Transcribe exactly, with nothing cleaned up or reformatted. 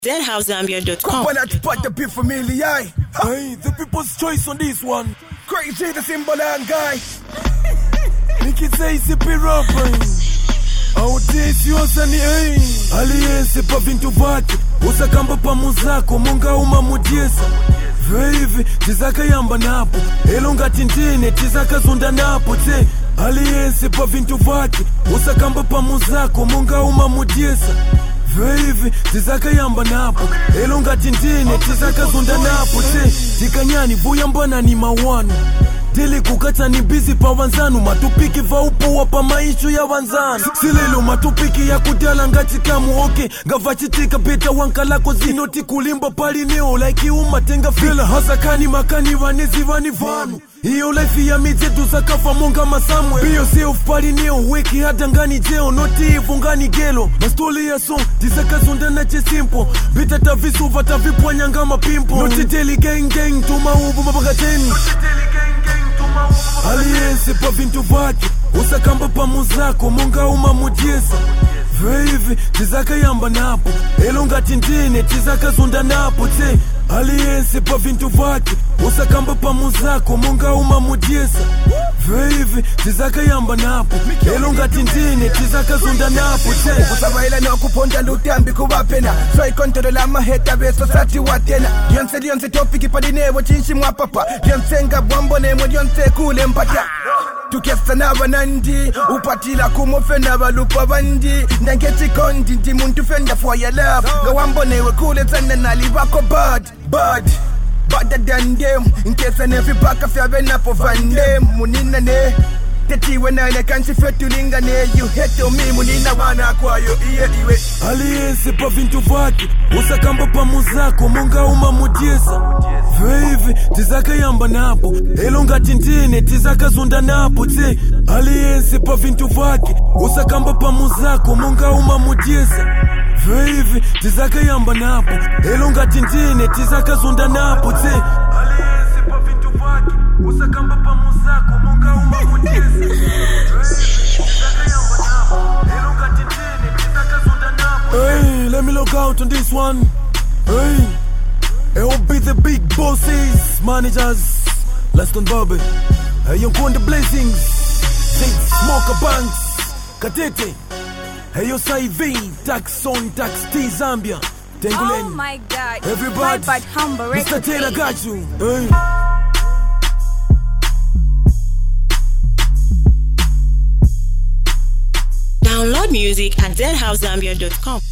Z house zambia dot com. When I spot the people familiar. Hey, the people's choice on this one. Crazy the symbol and guy. Make it say sippy rapping. Autesi yosani hey. Aliyense pa vintu vake. Usakamba pa muzako munga uma mudiesa. Vivi tizaka yamba napo. Elonga tintine tizaka zunda napo te. Aliyense pa vintu vake. Usakamba pa muzako munga uma mudiesa. Vivi tizaka yamba napo. Elonga tintine tizaka zunda napo te. Tikanyani buya mbana ni mawano. Dili kukata ni busy pa wanzanu. Matupiki va upuwa pa maishu ya wanzanu. Silelo matupiki ya kudala ngati kamu oke. Gavachitika beta wankalako zinoti kulimba pali neo. Like uma tenga fila hasakani makani wanezi wani vanu. Iyo life ya mizetu zakafa monga masamwe. Biyo self pali neo weki hata ngani jeo. Noti ifu ngani gelo. Mastoli ya song tizaka zunda na che simple. Bita tavisu vata vipwa nyanga mapimpo. Noti deli gang gang tuma ubu mabakateni. Noti deli gang gang. Aliyense pa vintu vake. Usakamba pa muzako munga uma mudiesa. Vivi tizaka yamba napo. Elonga tintine tizaka zunda napo te. Aliyense pa vintu vake. Usakamba pa muzako munga uma mudiesa. Vivi tizaka yamba napo. Elonga tintine tizaka zunda napo te. Kusabaila na kuponda lutambi kuwapena. So I control la maheta beso sati watena. Dionse dionse topiki padinewo chinshi mwapapa. Dionse nga bwambone dionse kule mpata. Tukesta na banandi. Upatila kumofena balupa bandi. Ndangeti kondi ndi muntu fenda for your love. Gawambone we kule tena nalibako bad. Bad. Better than them. In case I never back off your vein up of them. Munina ne. Teti when I can't see fit to linga ne. You hate to me. Munina wana kwa yo iye iwe. Aliyense pa vintu vake. Usakamba pa muzako munga uma mudiesa. Vivi tizaka yamba napo. Elonga tintine tizaka zunda napo te. Aliyense pa vintu vake. Usakamba pa muzako munga uma mudiesa. Vivi tizaka yamba napo. Elonga tintine tizaka zunda napo te. Aliyense pa vintu vake. Usakamba pa muzako munga uma mudiesa. Hey, let me look out on this one. Hey, it will be the big bosses, managers. Let's go, Bobby. Hey, you go on the blessings. Think smoker banks. Katete. Hey, yo, Saivi. Tax on tax T Zambia. Tengulen. Oh my God. Everybody. My bad humble Mister record. Taylor got you. Hey. Download music at z house zambia dot com.